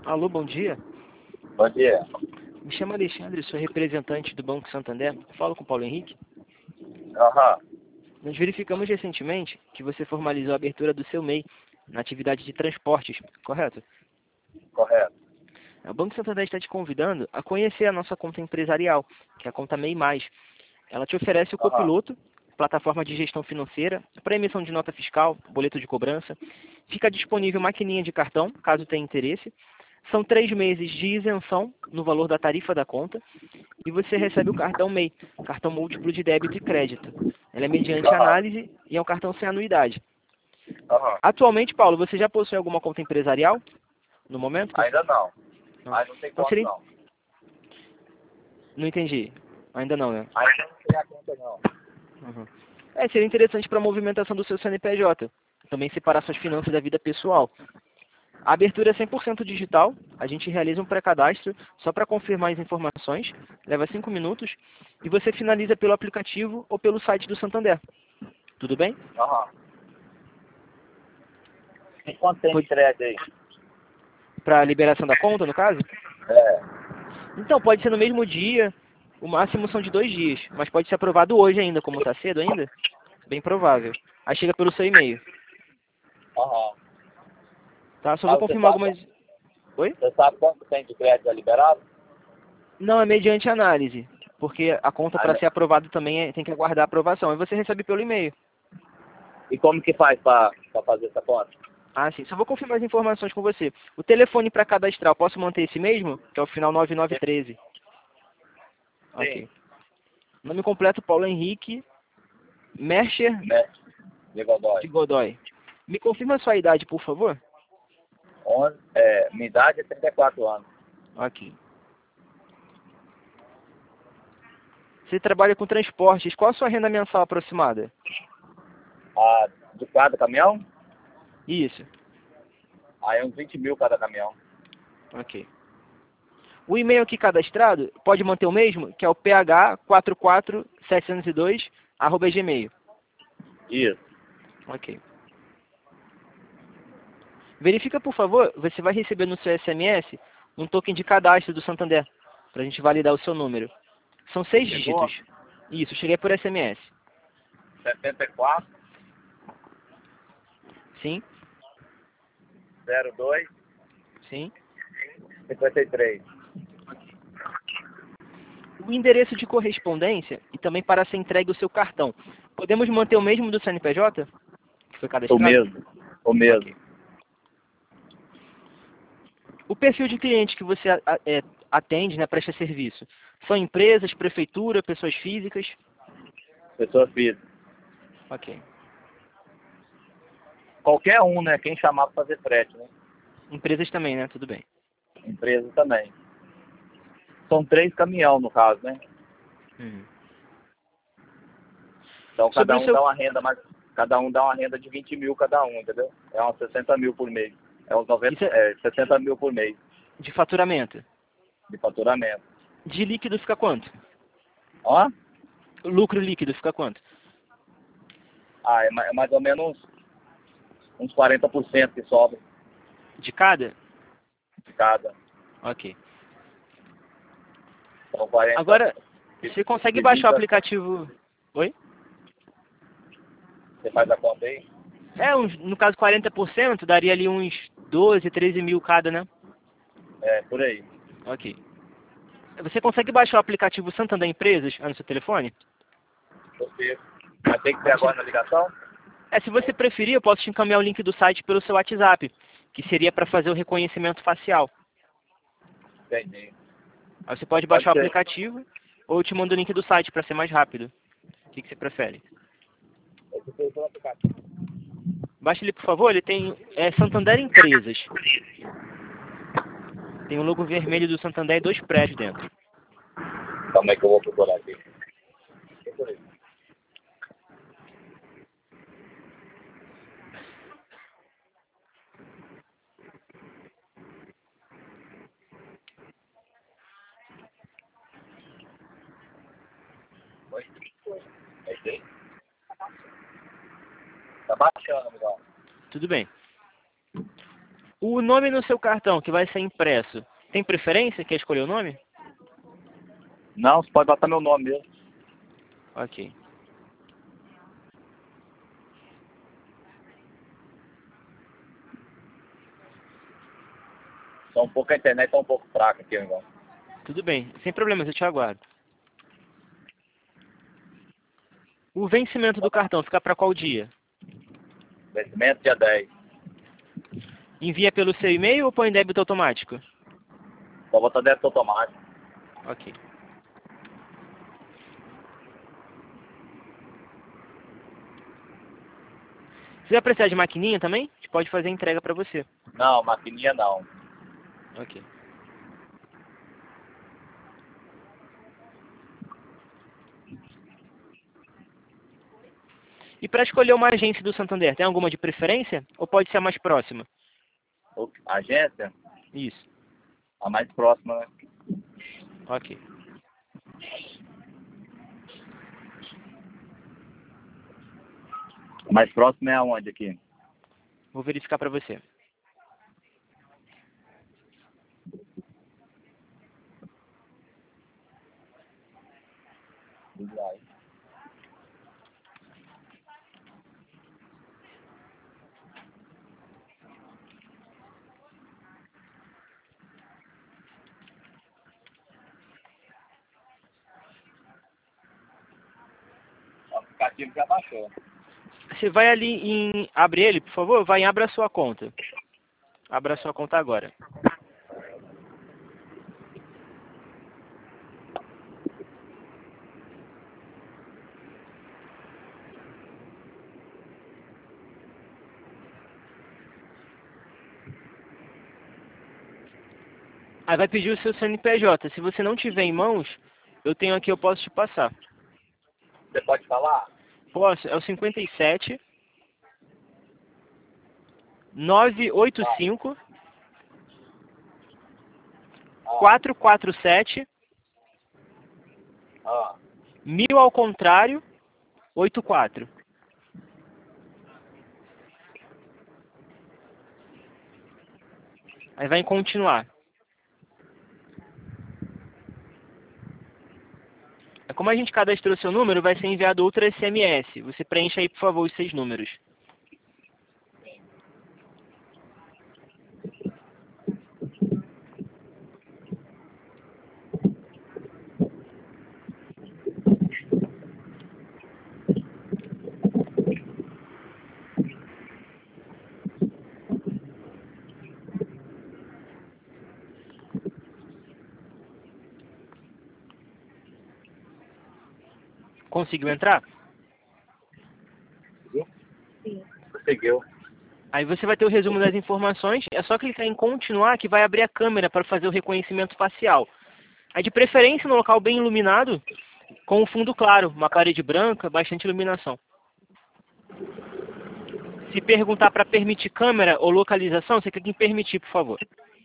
Alô, bom dia. Bom dia. Me chamo Alexandre, sou representante do Banco Santander. Falo com o Paulo Henrique. Aham, Nós verificamos recentemente que você formalizou a abertura do seu MEI na atividade de transportes, correto? correto. O Banco Santander está te convidando a conhecer a nossa conta empresarial, que é a conta MEI+. Ela te oferece o Aham, Copiloto, plataforma de gestão financeira, para emissão de nota fiscal, boleto de cobrança. Fica disponível maquininha de cartão, caso tenha interesse. São 3 meses de isenção no valor da tarifa da conta. E você recebe o cartão MEI, cartão múltiplo de débito e crédito. Ele é mediante aham, análise e é um cartão sem anuidade. aham. Atualmente, Paulo, você já possui alguma conta empresarial? No momento? Ainda não. Não. Mas não tem Então conta, seria... não. Não entendi. Ainda não, né? Ainda não tem a conta, não. Uhum. Seria interessante para a movimentação do seu CNPJ. Também separar suas finanças da vida pessoal. A abertura é 100% digital. A gente realiza um pré-cadastro só para confirmar as informações. Leva 5 minutos. E você finaliza pelo aplicativo ou pelo site do Santander. Tudo bem? Aham. E quanto tem de crédito aí? Para a liberação da conta, no caso? É. Então, pode ser no mesmo dia. O máximo são de 2 dias. Mas pode ser aprovado hoje ainda, como está cedo ainda. Bem provável. Aí chega pelo seu e-mail. Aham. Tá? Só vou Mas você confirmar sabe, algumas... Oi? você sabe quanto tem de crédito liberado? Não, é mediante análise. Porque a conta, para Ainda. ser aprovada também, tem que aguardar a aprovação. Aí você recebe pelo e-mail. E como que faz para fazer essa conta? Ah, sim. Só vou confirmar as informações com você. O telefone para cadastrar, eu posso manter esse mesmo? Que é o final 9913. Sim. Ok. Nome completo, Paulo Henrique Mercher Né? De de Godoy. Godoy. Me confirma a sua idade, por favor? Minha idade é 34 anos. Ok. Você trabalha com transportes. Qual a sua renda mensal aproximada? Ah, de cada caminhão? Isso. Aí uns 20 mil cada caminhão. Ok. O e-mail aqui cadastrado pode manter o mesmo, que é o ph44702@gmail. Isso. Ok. Verifica, por favor, você vai receber no seu SMS um token de cadastro do Santander, para a gente validar o seu número. São 6 Chegou? dígitos. Isso, cheguei por SMS. 74, Sim, 02, sim. 53. O endereço de correspondência e também para ser entregue o seu cartão. Podemos manter o mesmo do CNPJ, que foi O cadastrado? mesmo. O mesmo. Ok. O perfil de cliente que você atende, né, presta serviço, são empresas, prefeitura, pessoas físicas? Pessoa física. Ok. Qualquer um, né? Quem chamar para fazer frete, né? Empresas também, né? Tudo bem. Empresa também. São 3 caminhão no caso, né? Uhum. Então Sobre cada o um seu... dá uma renda, mas cada um dá uma renda de 20 mil cada um, entendeu? É uns 60 mil por mês. É uns Isso 90, é 60 mil por mês de faturamento. de faturamento. De líquido fica quanto? Ó, O lucro líquido fica quanto? é mais ou menos uns 40% que sobra De cada? de cada. Ok. Então 40 Agora, você consegue de baixar o 20, aplicativo... Oi? você faz a conta aí? No caso 40%, daria ali uns 12, 13 mil cada, né? É, por aí. Ok. Você consegue baixar o aplicativo Santander Empresas no seu telefone? Você vai ter que ser Baixa... agora na ligação? Se você preferir, eu posso te encaminhar o link do site pelo seu WhatsApp, que seria para fazer o reconhecimento facial. Entendi. Aí você pode Pode baixar o ser. aplicativo ou eu te mando o link do site para ser mais rápido. O que você prefere? Esse foi o aplicativo. Baixe ele, por favor. Ele tem Santander Empresas. Tem o logo vermelho do Santander e 2 prédios dentro. Calma aí que eu vou procurar aqui. Oi? É isso aí? Tá baixando, amigão. Tudo bem. O nome no seu cartão que vai ser impresso, tem preferência? Quer escolher o nome? Não, você pode botar meu nome mesmo. Ok. A internet tá um pouco fraca aqui, irmão. Tudo bem, sem problemas, eu te aguardo. O vencimento do cartão fica para qual dia? Vencimento dia 10. Envia pelo seu e-mail ou põe débito automático? Só botar débito automático. Ok. Você vai precisar de maquininha também? A gente pode fazer a entrega para você. Não, maquininha não. Ok. E para escolher uma agência do Santander, tem alguma de preferência? Ou pode ser a mais próxima? Agência? Isso. A mais próxima, né? Ok. A mais próxima é aonde aqui? Vou verificar para você. O aplicativo já baixou. Você vai ali em... Abre ele, por favor. Vai em Abra a sua conta. Abra a sua conta agora. Aí vai pedir o seu CNPJ. Se você não tiver em mãos, eu tenho aqui, eu posso te passar. Você pode falar? Posso? É o 57 985 447 1000 ao contrário 84. Aí vai em continuar. Como a gente cadastrou seu número, vai ser enviado outro SMS. Você preenche aí, por favor, os 6 números. Conseguiu entrar? Conseguiu. Aí você vai ter o resumo das informações. É só clicar em continuar que vai abrir a câmera para fazer o reconhecimento facial. Aí de preferência no local bem iluminado, com o fundo claro, uma parede branca, bastante iluminação. Se perguntar para permitir câmera ou localização, você clica em permitir, por favor.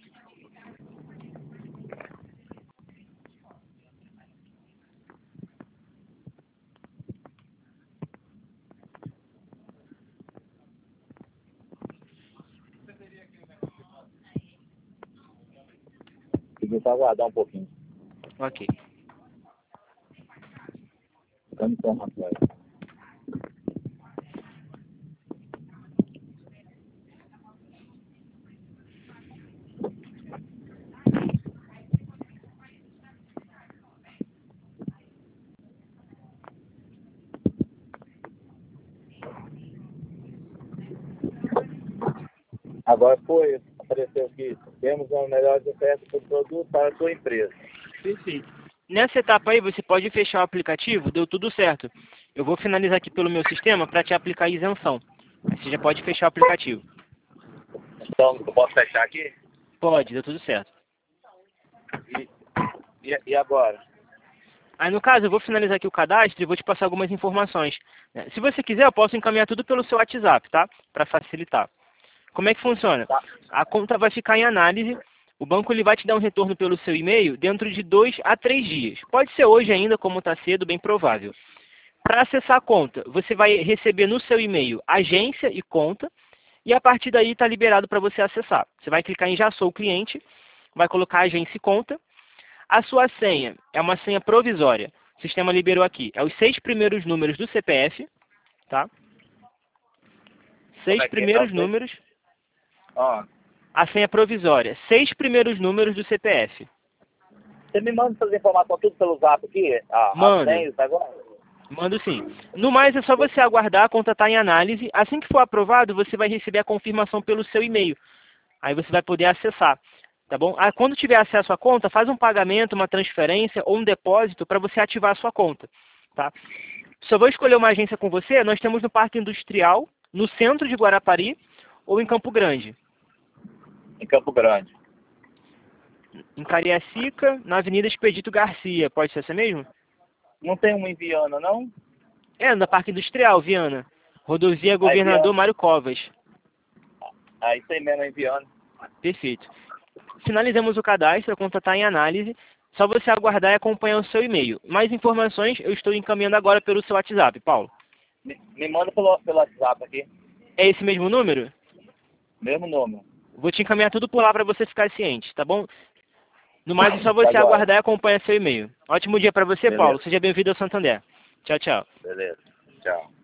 Conseguiu só aguardar um pouquinho. Ok. Dando informações. Agora foi, apareceu aqui. Temos uma melhor oferta do produto para a sua empresa. Perfeito. Nessa etapa aí, você pode fechar o aplicativo, deu tudo certo. Eu vou finalizar aqui pelo meu sistema para te aplicar a isenção. Aí você já pode fechar o aplicativo. Então, eu posso fechar aqui? Pode, deu tudo certo. E agora? Aí no caso, eu vou finalizar aqui o cadastro e vou te passar algumas informações. Se você quiser, eu posso encaminhar tudo pelo seu WhatsApp, tá? Para facilitar. Como é que funciona? Tá. A conta vai ficar em análise. O banco ele vai te dar um retorno pelo seu e-mail dentro de 2 a 3 dias. Pode ser hoje ainda, como está cedo, bem provável. Para acessar a conta, você vai receber no seu e-mail agência e conta. e a partir daí está liberado para você acessar. Você vai clicar em Já Sou Cliente, vai colocar Agência e Conta. A sua senha é uma senha provisória. O sistema liberou aqui. É os 6 primeiros números do CPF, tá? 6 primeiros números. A senha provisória. 6 primeiros números do CPF. Você me manda essas informações tudo pelo zap aqui? Manda. Agora? Mando sim. No mais, é só você aguardar, a conta está em análise. Assim que for aprovado, você vai receber a confirmação pelo seu e-mail. Aí você vai poder acessar, tá bom? Quando tiver acesso à conta, faz um pagamento, uma transferência ou um depósito para você ativar a sua conta, tá? Se eu vou escolher uma agência com você, nós temos no Parque Industrial, no centro de Guarapari ou em Campo Grande. Em Campo Grande. Em Cariacica, na Avenida Expedito Garcia. Pode ser essa mesmo? Não tem uma em Viana, não? É, na Parque Industrial, Viana. Rodovia Governador Mário Covas. Isso aí mesmo, em Viana. Perfeito. Finalizamos o cadastro, a conta está em análise. Só você aguardar e acompanhar o seu e-mail. Mais informações eu estou encaminhando agora pelo seu WhatsApp, Paulo. Me manda pelo WhatsApp aqui. É esse mesmo número? Mesmo número. Vou te encaminhar tudo por lá para você ficar ciente, tá bom? No mais, é só você aguardar e acompanhar seu e-mail. Ótimo dia para você, Beleza. Paulo. Seja bem-vindo ao Santander. Tchau, tchau. Beleza. Tchau.